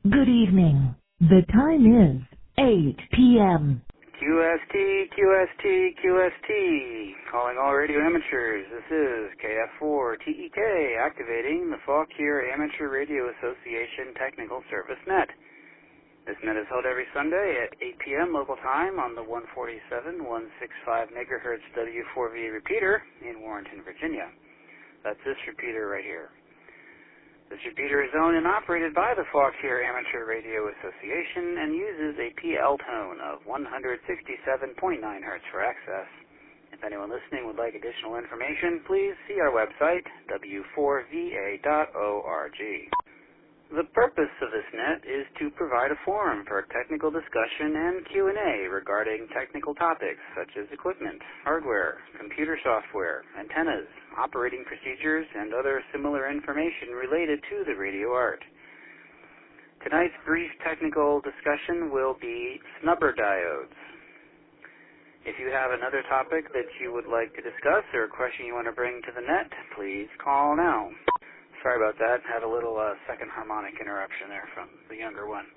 Good evening. The time is 8 p.m. QST, QST, QST. Calling all radio amateurs. This is KF4TEK activating the Fauquier Amateur Radio Association Technical Service Net. This net is held every Sunday at 8 p.m. local time on the 147, 165 megahertz W4V repeater in Warrenton, Virginia. That's this repeater right here. This repeater is owned and operated by the Fauquier Amateur Radio Association and uses a PL tone of 167.9 Hz for access. If anyone listening would like additional information, please see our website, w4va.org. The purpose of this net is to provide a forum for technical discussion and Q&A regarding technical topics such as equipment, hardware, computer software, antennas, operating procedures, and other similar information related to the radio art. Tonight's brief technical discussion will be snubber diodes. If you have another topic that you would like to discuss or a question you want to bring to the net, please call now. Sorry about that. Had a little second harmonic interruption there from the younger one.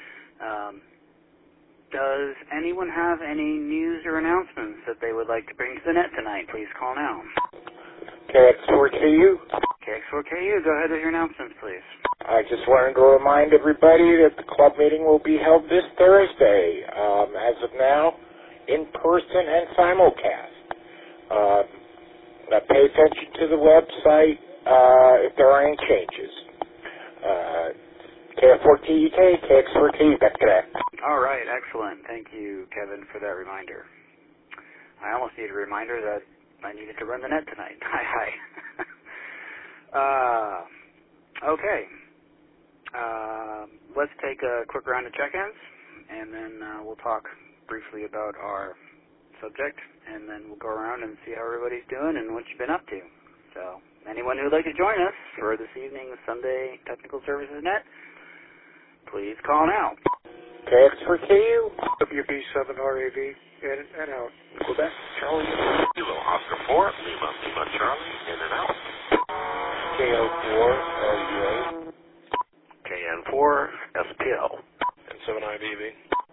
Does anyone have any news or announcements that they would like to bring to the net tonight? Please call now. KX4KU. KX4KU, go ahead with your announcements, please. I just wanted to remind everybody that the club meeting will be held this Thursday. As of now, in person and simulcast. Now pay attention to the website. If there are any changes. KF4TEK, KX4KU, that's correct. All right, excellent. Thank you, Kevin, for that reminder. I almost needed a reminder that I needed to run the net tonight. Hi. Okay. Let's take a quick round of check-ins, and then we'll talk briefly about our subject, and then we'll go around and see how everybody's doing and what you've been up to. So, anyone who would like to join us for this evening's Sunday Technical Services Net, please call now. KX4KU. WB7RAV, in and out. Quebec, Charlie. Kilo Oscar 4, Lima Charlie, in and out. KO4LUA. KN4, SPL. N7IBV.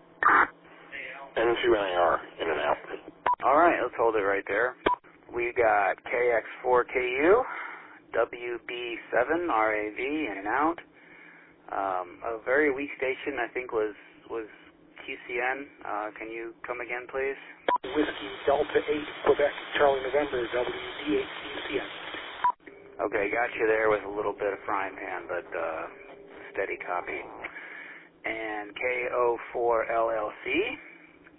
N2NAR, in and out. All right, let's hold it right there. We got KX4KU, WB7RAV, in and out. A very weak station, I think, was QCN. Can you come again, please? Whiskey Delta 8, Quebec, Charlie November, WD8QCN. Okay, got you there with a little bit of frying pan, but steady copy. And KO4LLC,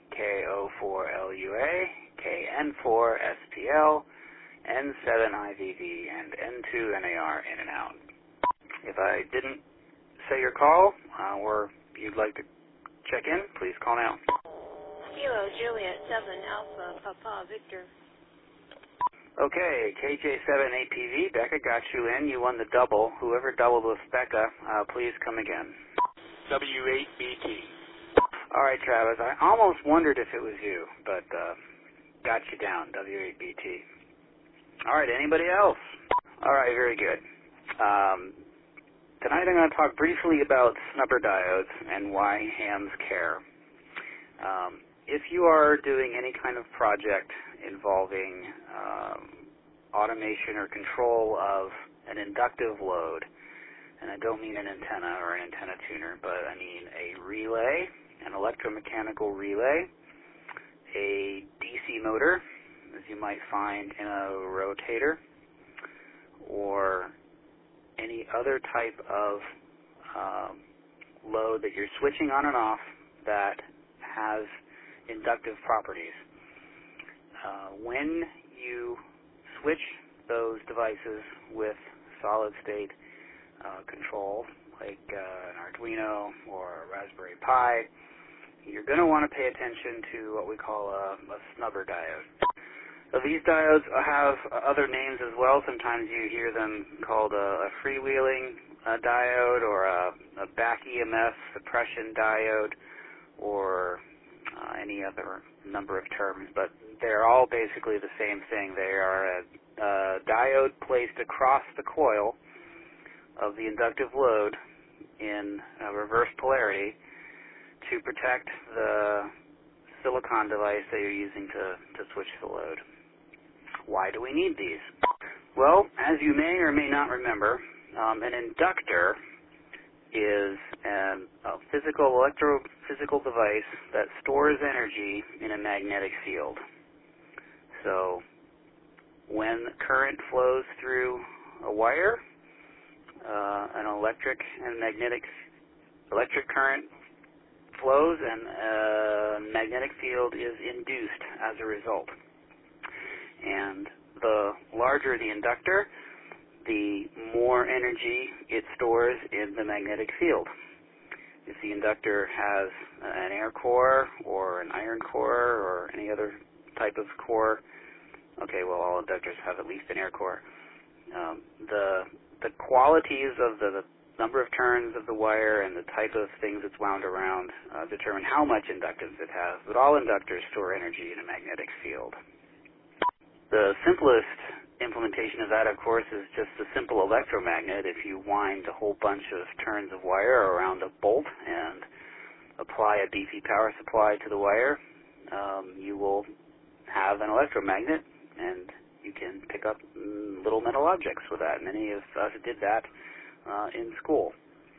KO4LUA, KN4SPL, N7IVV, and N2NAR, in and out. If I didn't say your call, or you'd like to check in, please call now. Kilo Juliet 7 Alpha Papa Victor. Okay, KJ7APV, Becca got you in. You won the double. Whoever doubled with Becca, please come again. W8BT. All right, Travis, I almost wondered if it was you, but got you down, W8BT. All right, anybody else? All right, very good. Tonight I'm going to talk briefly about snubber diodes and why hams care. If you are doing any kind of project involving automation or control of an inductive load, and I don't mean an antenna or an antenna tuner, but I mean a relay, an electromechanical relay, a DC motor, as you might find in a rotator, or any other type of load that you're switching on and off that has inductive properties. When you switch those devices with solid-state control, like an Arduino or a Raspberry Pi, you're going to want to pay attention to what we call a snubber diode. So these diodes have other names as well. Sometimes you hear them called a freewheeling diode, or a back EMF suppression diode, or any other number of terms, but they're all basically the same thing. They are a diode placed across the coil of the inductive load in reverse polarity to protect the silicon device that you're using to switch the load. Why do we need these? Well, as you may or may not remember, an inductor is a electrophysical device that stores energy in a magnetic field. So when current flows through a wire, an electric current flows and a magnetic field is induced as a result. And the larger the inductor, the more energy it stores in the magnetic field. If the inductor has an air core or an iron core or any other type of core, okay, well, all inductors have at least an air core. The qualities of the number of turns of the wire and the type of things it's wound around determine how much inductance it has, but all inductors store energy in a magnetic field. The simplest implementation of that, of course, is just a simple electromagnet. If you wind a whole bunch of turns of wire around a bolt and apply a DC power supply to the wire, you will have an electromagnet, and you can pick up little metal objects with that. Many of us did that in school.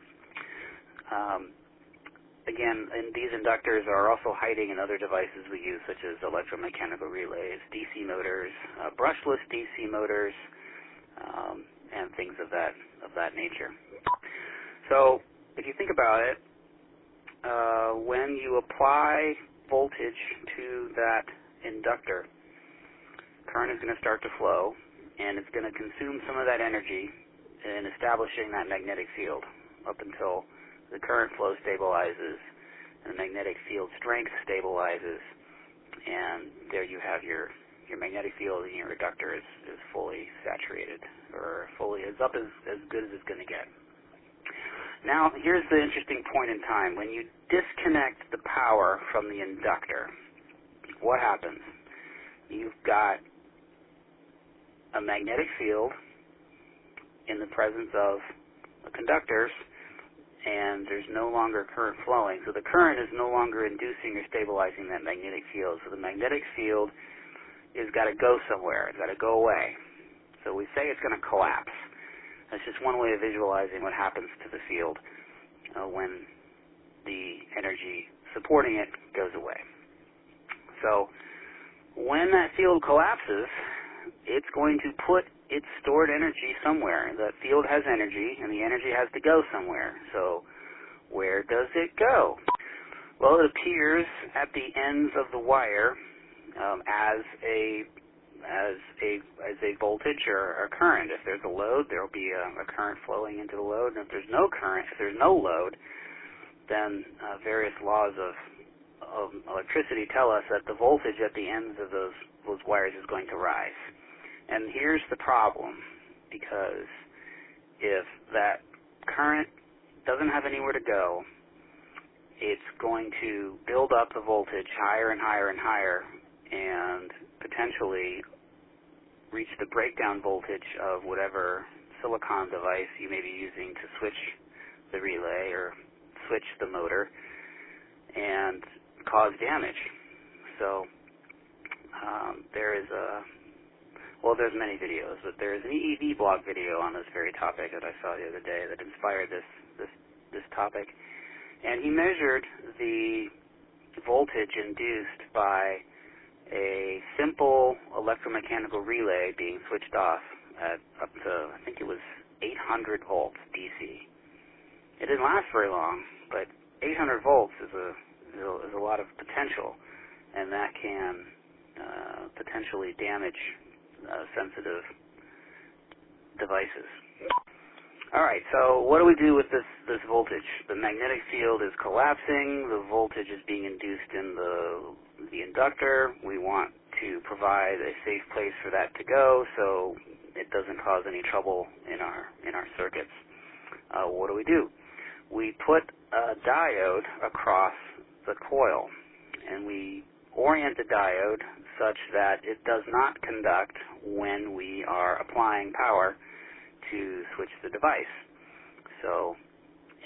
Again, and these inductors are also hiding in other devices we use, such as electromechanical relays, DC motors, brushless DC motors, and things of that nature. So, if you think about it, when you apply voltage to that inductor, current is going to start to flow, and it's going to consume some of that energy in establishing that magnetic field up until the current flow stabilizes and the magnetic field strength stabilizes, and there you have your magnetic field, and your inductor is fully saturated, or fully is up as good as it's going to get. Now, here's the interesting point in time. When you disconnect the power from the inductor, what happens? You've got a magnetic field in the presence of conductors, and there's no longer current flowing. So the current is no longer inducing or stabilizing that magnetic field. So the magnetic field has got to go somewhere. It's got to go away. So we say it's going to collapse. That's just one way of visualizing what happens to the field when the energy supporting it goes away. So when that field collapses, it's going to put its stored energy somewhere. The field has energy, and the energy has to go somewhere. So where does it go? Well, it appears at the ends of the wire as a voltage or a current. If there's a load, there will be a current flowing into the load. And if there's no current, if there's no load, then various laws of electricity tell us that the voltage at the ends of those wires is going to rise. And here's the problem, because if that current doesn't have anywhere to go, it's going to build up the voltage higher and higher and higher, and potentially reach the breakdown voltage of whatever silicon device you may be using to switch the relay or switch the motor, and cause damage. So there's many videos, but there's an EEV blog video on this very topic that I saw the other day that inspired this topic. And he measured the voltage induced by a simple electromechanical relay being switched off at up to, I think it was 800 volts DC. It didn't last very long, but 800 volts is a lot of potential, and that can potentially damage sensitive devices. All right, so what do we do with this voltage? The magnetic field is collapsing. The voltage is being induced in the inductor. We want to provide a safe place for that to go so it doesn't cause any trouble in our circuits. What do? We put a diode across the coil, and we orient the diode such that it does not conduct when we are applying power to switch the device. So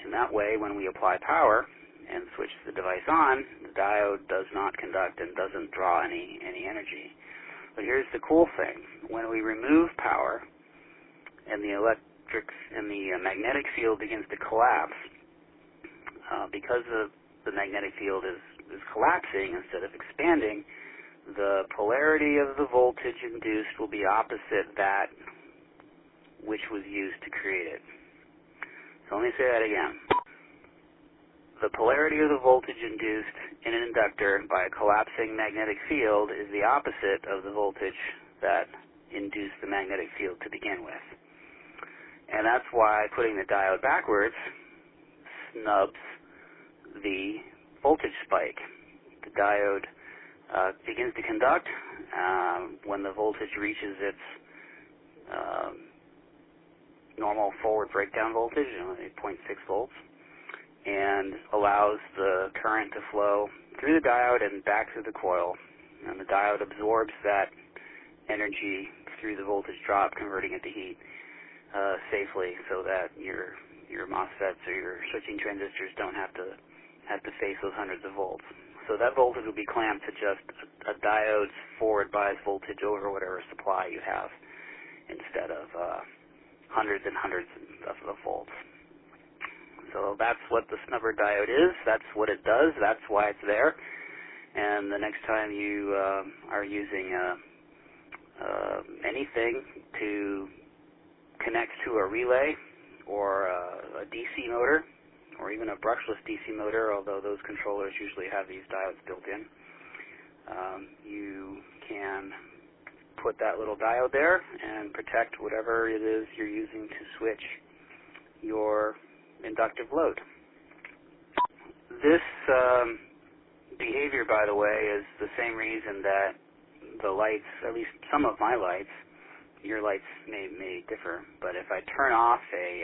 And that way, when we apply power and switch the device on, the diode does not conduct and doesn't draw any energy. But here's the cool thing. When we remove power and the magnetic field begins to collapse, because the magnetic field is collapsing instead of expanding, the polarity of the voltage induced will be opposite that which was used to create it. So let me say that again. The polarity of the voltage induced in an inductor by a collapsing magnetic field is the opposite of the voltage that induced the magnetic field to begin with. And that's why putting the diode backwards snubs the voltage spike. The diode begins to conduct when the voltage reaches its normal forward breakdown voltage, 0.6 volts, and allows the current to flow through the diode and back through the coil. And the diode absorbs that energy through the voltage drop, converting it to heat safely, so that your MOSFETs or your switching transistors don't have to face those hundreds of volts. So that voltage will be clamped to just a diode's forward bias voltage over whatever supply you have, instead of hundreds and hundreds of volts. So that's what the snubber diode is. That's what it does. That's why it's there. And the next time you are using anything to connect to a relay or a DC motor, or even a brushless DC motor, although those controllers usually have these diodes built in, you can put that little diode there and protect whatever it is you're using to switch your inductive load. This behavior, by the way, is the same reason that the lights, at least some of my lights, your lights may differ, but if I turn off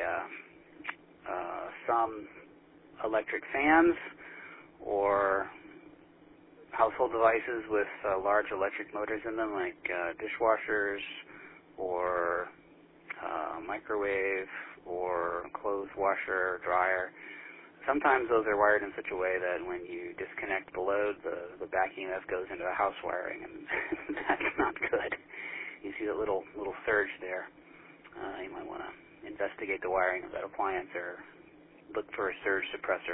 some electric fans or household devices with large electric motors in them, like dishwashers or microwave or clothes washer, dryer. Sometimes those are wired in such a way that when you disconnect the load, the back EMF goes into the house wiring, and that's not good. You see the little surge there. You might want to investigate the wiring of that appliance or look for a surge suppressor.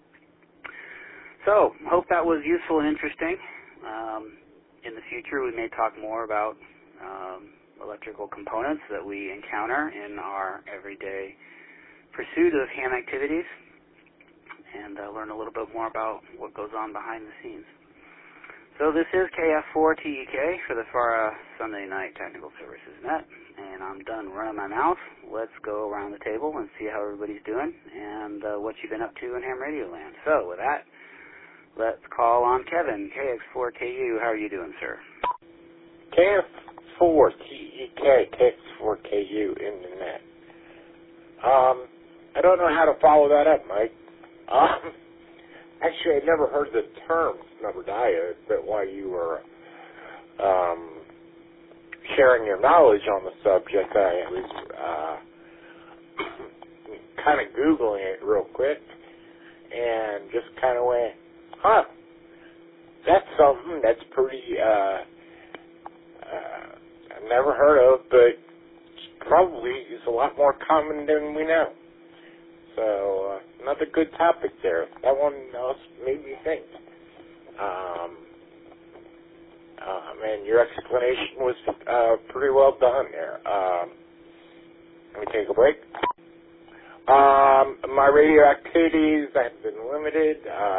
So, hope that was useful and interesting. In the future, we may talk more about electrical components that we encounter in our everyday pursuit of ham activities, and learn a little bit more about what goes on behind the scenes. So this is KF4TEK for the FARA Sunday Night Technical Services Net, and I'm done running my mouth. Let's go around the table and see how everybody's doing and what you've been up to in ham radio land. So with that, let's call on Kevin, KX4KU. How are you doing, sir? KF4TEK, KX4KU in the net. I don't know how to follow that up, Mike. Actually, I'd never heard the term snubber diode, but while you were sharing your knowledge on the subject, I was kind of Googling it real quick and just kind of went, huh, that's something that's pretty, I've never heard of, but probably is a lot more common than we know. So, another good topic there. That one else made me think. And your explanation was pretty well done there. Let me take a break. My radio activities have been limited.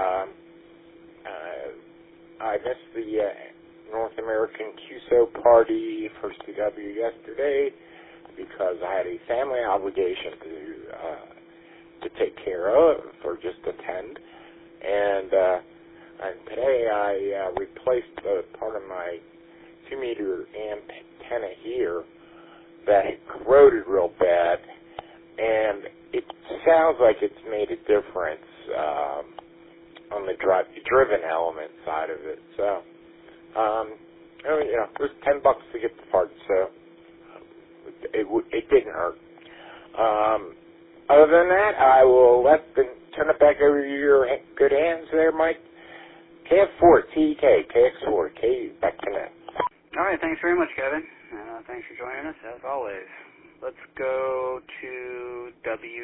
I missed the North American QSO party for CW yesterday because I had a family obligation to take care of or just attend. And today I replaced part of my 2-meter antenna here that had corroded real bad, and it sounds like it's made a difference on the driven element side of it. So, it was $10 to get the part, so it didn't hurt. Other than that, I will turn it back over to your good hands there, Mike. KF4TEK, KX4, K, back to net. All right, thanks very much, Kevin. Thanks for joining us, as always. Let's go to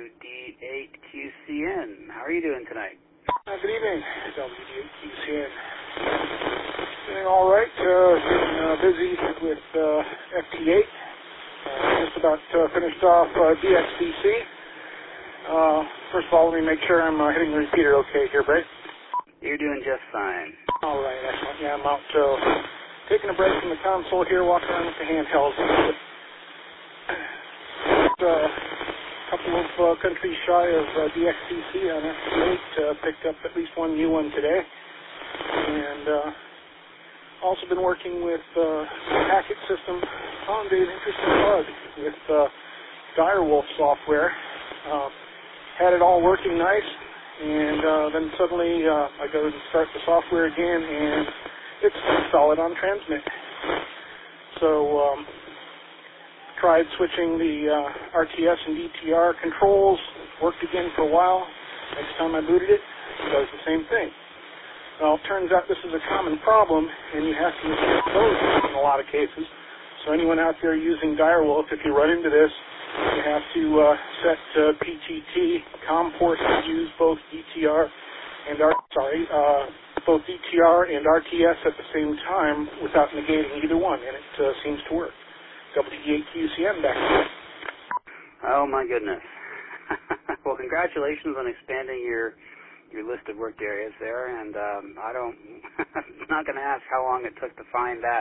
WD8QCN. How are you doing tonight? Good evening, WD8QCN. Doing all right. Been busy with FT8. Just about finished off DXDC. First of all, let me make sure I'm hitting the repeater okay here, Brett. You're doing just fine. All right, excellent. Yeah, I'm out taking a break from the console here, walking around with the handhelds. A couple of countries shy of DXDC on FT8. Picked up at least one new one today. And also been working with the packet system. Found an interesting bug with Direwolf software. Had it all working nice, and then suddenly I go and start the software again, and it's solid on transmit. So tried switching the RTS and DTR controls, worked again for a while. Next time I booted it, it does the same thing. Well, it turns out this is a common problem, and you have to use those in a lot of cases. So anyone out there using Direwolf, if you run into this, you have to set PTT COM ports to use both DTR and both DTR and RTS at the same time without negating either one, and it seems to work. WD8QCM back to you. Oh my goodness. Well, congratulations on expanding your list of worked areas there, and I'm not going to ask how long it took to find that.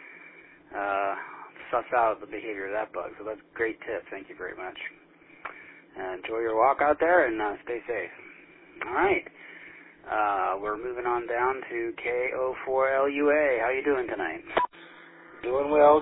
Suss out the behavior of that bug. So that's a great tip. Thank you very much. Enjoy your walk out there and stay safe. All right. We're moving on down to KO4LUA. How you doing tonight? Doing well.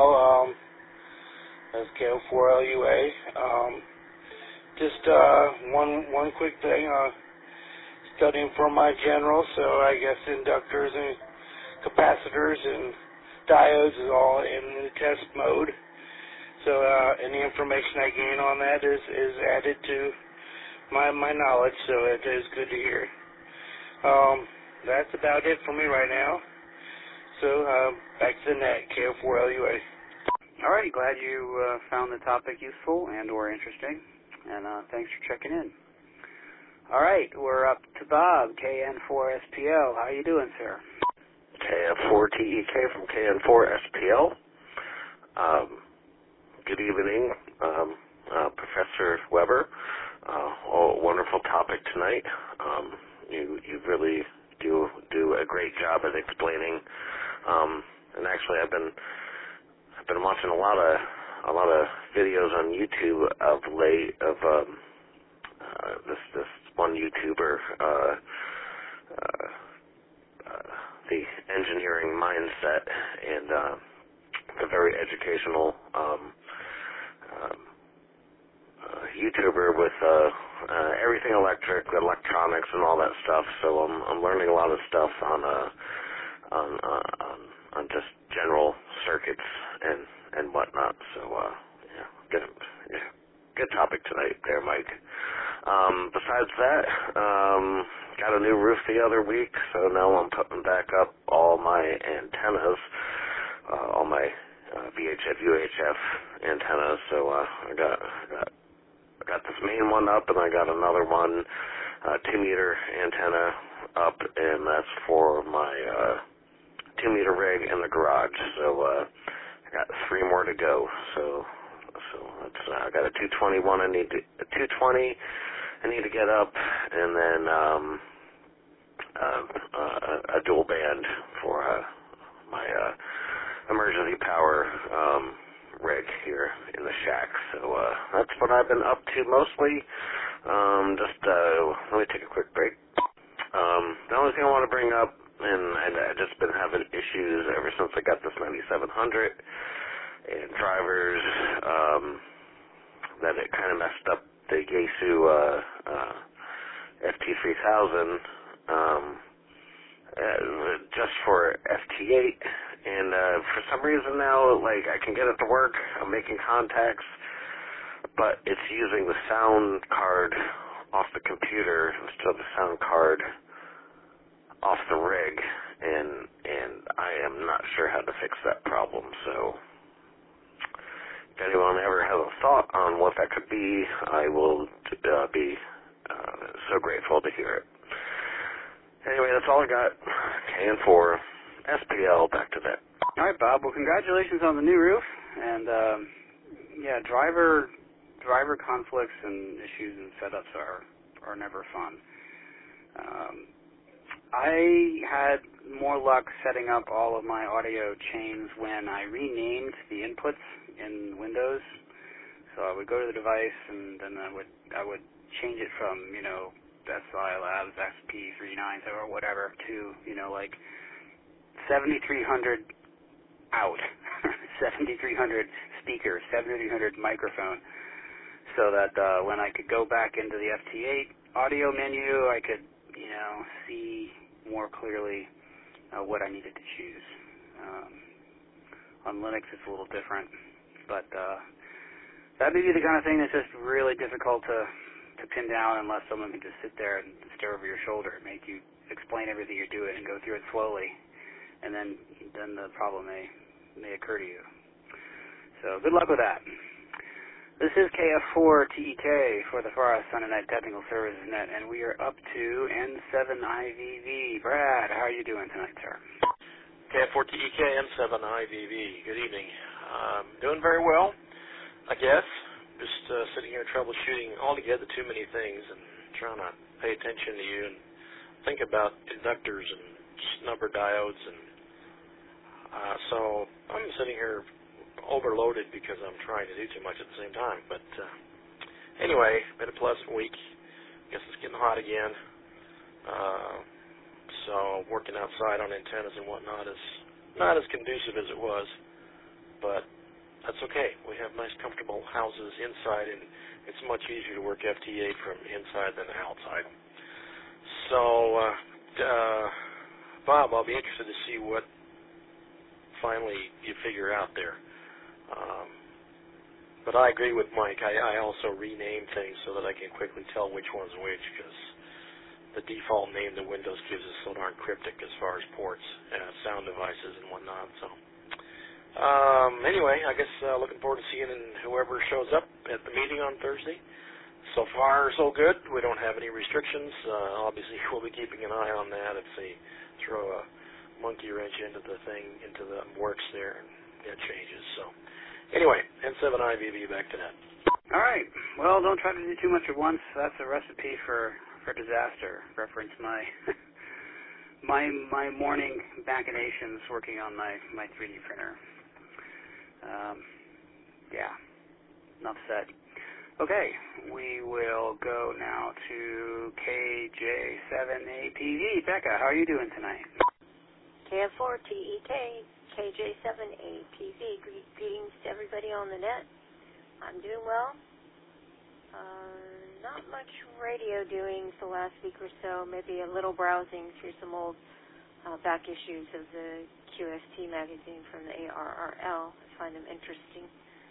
That's KO4LUA. Just one quick thing. Studying for my general, so I guess inductors and capacitors and diodes is all in the test mode. So any information I gain on that is added to my knowledge, so it is good to hear. That's about it for me right now. So back to the net, KO4LUA. All right, glad you found the topic useful and or interesting, and thanks for checking in. All right, we're up to Bob, KN4SPL. How you doing, sir? KF4TEK from KN4SPL. Good evening, Professor Weber. Wonderful topic tonight. You really do a great job at explaining. And actually, I've been watching a lot of videos on YouTube of late of this one YouTuber. The engineering mindset, and a very educational YouTuber with everything electronics and all that stuff. So I'm learning a lot of stuff on just general circuits and whatnot. So good topic tonight there, Mike. Besides that, got a new roof the other week, so now I'm putting back up all my antennas, all my VHF, UHF antennas. So I got this main one up, and I got another one, 2-meter antenna up, and that's for my 2-meter rig in the garage. So I got 3 more to go. So that's I got a 221. I need to get up, and then a dual band for my emergency power rig here in the shack. So that's what I've been up to mostly. Let me take a quick break. The only thing I want to bring up, and I've just been having issues ever since I got this 9700 and drivers, that it kind of messed up the Yaesu FT3000 just for FT8, and for some reason now, like, I can get it to work. I'm making contacts, but it's using the sound card off the computer instead of the sound card off the rig, and I am not sure how to fix that problem. So if anyone ever has a thought on what that could be, I will be so grateful to hear it. Anyway, that's all I got. KN4, SPL, back to that. All right, Bob. Well, congratulations on the new roof. And, driver conflicts and issues and setups are never fun. I had more luck setting up all of my audio chains when I renamed the inputs in Windows. So I would go to the device, and then I would change it from, SI Labs SP39 or whatever to, like 7300 out, 7300 speaker, 7300 microphone, so that when I could go back into the FT8 audio menu, I could, see more clearly what I needed to choose. On Linux, it's a little different, but that may be the kind of thing that's just really difficult to pin down unless someone can just sit there and stare over your shoulder and make you explain everything you're doing and go through it slowly, and then the problem may occur to you. So good luck with that. This is KF4TEK for the Forest Sun and Night Technical Services Net, and we are up to N7IVV. Brad, how are you doing tonight, sir? KF4TEK, N7IVV. Good evening. Doing very well, I guess. Just sitting here troubleshooting altogether too many things and trying to pay attention to you and think about inductors and snubber diodes. And so I'm sitting here overloaded because I'm trying to do too much at the same time. But anyway, been a pleasant week. Guess it's getting hot again. So working outside on antennas and whatnot is not as conducive as it was, but that's okay. We have nice, comfortable houses inside, and it's much easier to work FT8 from inside than outside. So, Bob, I'll be interested to see what finally you figure out there. But I agree with Mike. I also rename things so that I can quickly tell which one's which, because the default name that Windows gives is so darn cryptic as far as ports, sound devices, and whatnot. So. Anyway, I guess looking forward to seeing whoever shows up at the meeting on Thursday. So far, so good. We don't have any restrictions. Obviously, we'll be keeping an eye on that if they throw a monkey wrench into the works there and it changes. So, anyway, N7IVV, back to that. All right. Well, don't try to do too much at once. That's a recipe for disaster. Reference my my morning machinations working on my 3D printer. Enough said. Okay, we will go now to KJ7APV. Becca, how are you doing tonight? KF4TEK, KJ7APV. Greetings to everybody on the net. I'm doing well. Not much radio doing the last week or so, maybe a little browsing through some old back issues of the QST magazine from the ARRL. I find them interesting.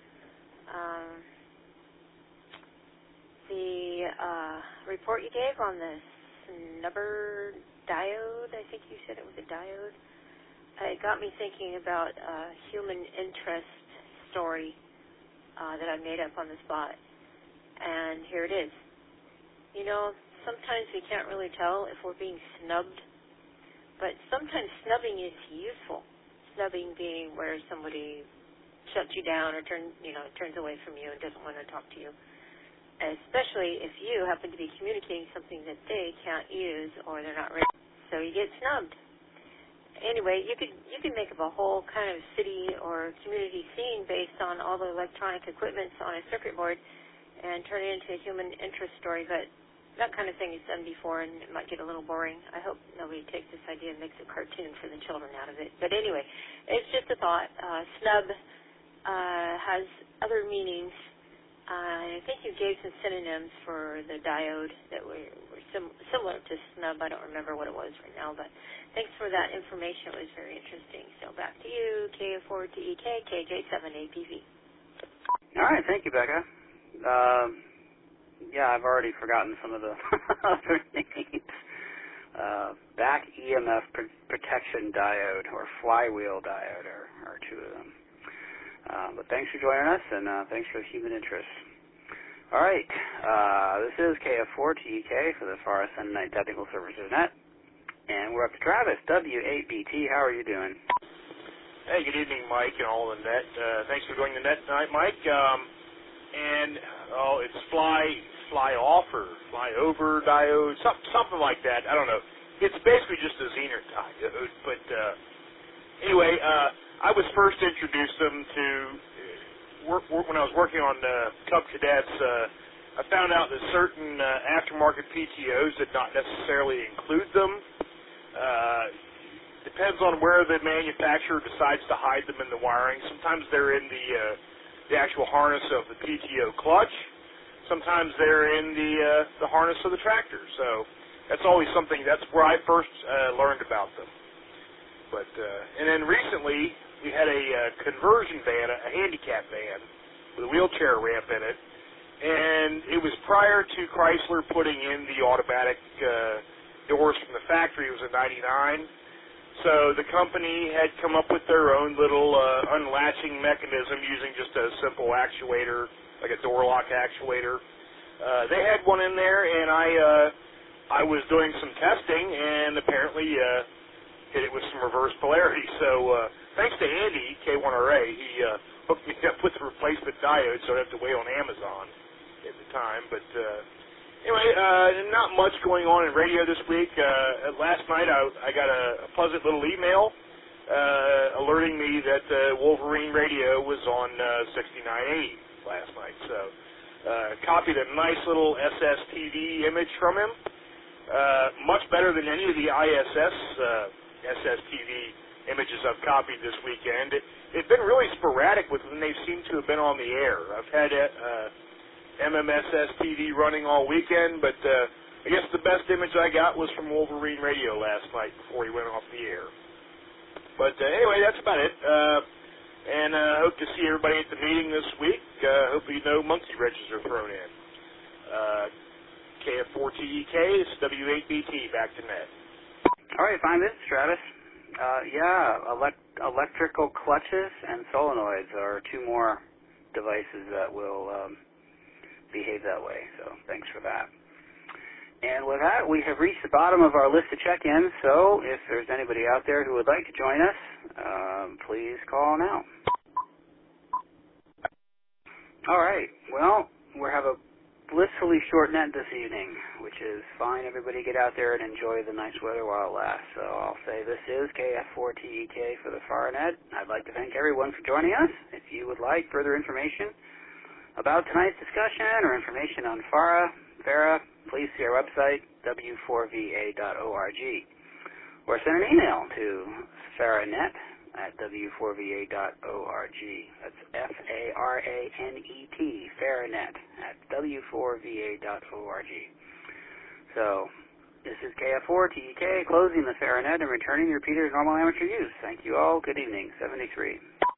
The report you gave on the snubber diode, I think you said it was a diode, it got me thinking about a human interest story that I made up on the spot. And here it is. Sometimes we can't really tell if we're being snubbed, but sometimes snubbing is useful. Snubbing being where somebody shuts you down or turns away from you and doesn't want to talk to you, especially if you happen to be communicating something that they can't use or they're not ready. So you get snubbed. Anyway, you could make up a whole kind of city or community scene based on all the electronic equipment on a circuit board and turn it into a human interest story, but that kind of thing is done before, and it might get a little boring. I hope nobody takes this idea and makes a cartoon for the children out of it. But anyway, it's just a thought. Snub has other meanings. I think you gave some synonyms for the diode that were similar to snub. I don't remember what it was right now, but thanks for that information. It was very interesting. So back to you, KF4TEK, KJ7APV. All right, thank you, Becca. Yeah, I've already forgotten some of the other names. Back EMF protection diode or flywheel diode are two of them. But thanks for joining us, and thanks for the human interest. All right, this is KF4TEK for the Far Ascend Night Technical Services Net, and we're up to Travis, W8BT. How are you doing? Hey, good evening, Mike, and all of the net. Thanks for joining the net tonight, Mike. It's fly off or fly over diode, something like that. I don't know. It's basically just a Zener diode. But anyway, I was first introduced them to when I was working on Cub Cadets. I found out that certain aftermarket PTOs did not necessarily include them. Depends on where the manufacturer decides to hide them in the wiring. Sometimes they're in the actual harness of the PTO clutch. Sometimes they're in the harness of the tractor. So that's always something. That's where I first learned about them. But and then recently we had a conversion van, a handicap van with a wheelchair ramp in it, and it was prior to Chrysler putting in the automatic doors from the factory. It was a 99. So the company had come up with their own little unlatching mechanism using just a simple actuator, like a door lock actuator. They had one in there, and I was doing some testing, and apparently hit it with some reverse polarity. So thanks to Andy, K1RA, he hooked me up with the replacement diode, so I have to wait on Amazon at the time. But anyway, not much going on in radio this week. Last night I got a pleasant little email alerting me that Wolverine Radio was on 6980 last night. So copied a nice little SSTV image from him. Much better than any of the ISS SSTV images I've copied this weekend. It's been really sporadic with when they seem to have been on the air. I've had MMSS TV running all weekend, but I guess the best image I got was from Wolverine Radio last night before he went off the air. But anyway, that's about it. And I hope to see everybody at the meeting this week. Hopefully no monkey wrenches are thrown in. KF4TEK, this is W8BT, back to net. All right, fine. This is Travis. Electrical clutches and solenoids are two more devices that will behave that way, so thanks for that. And with that, we have reached the bottom of our list of check-ins, so if there's anybody out there who would like to join us, please call now. All right, well, we have a blissfully short net this evening, which is fine. Everybody get out there and enjoy the nice weather while it lasts. So I'll say this is KF4TEK for the FaraNet. I'd like to thank everyone for joining us. If you would like further information about tonight's discussion or information on FARA, please see our website, w4va.org, or send an email to FaraNet at w4va.org. That's FARANET, FaraNet at w4va.org. So, this is KF4TEK closing the FaraNet and returning the repeater to normal amateur use. Thank you all. Good evening. 73.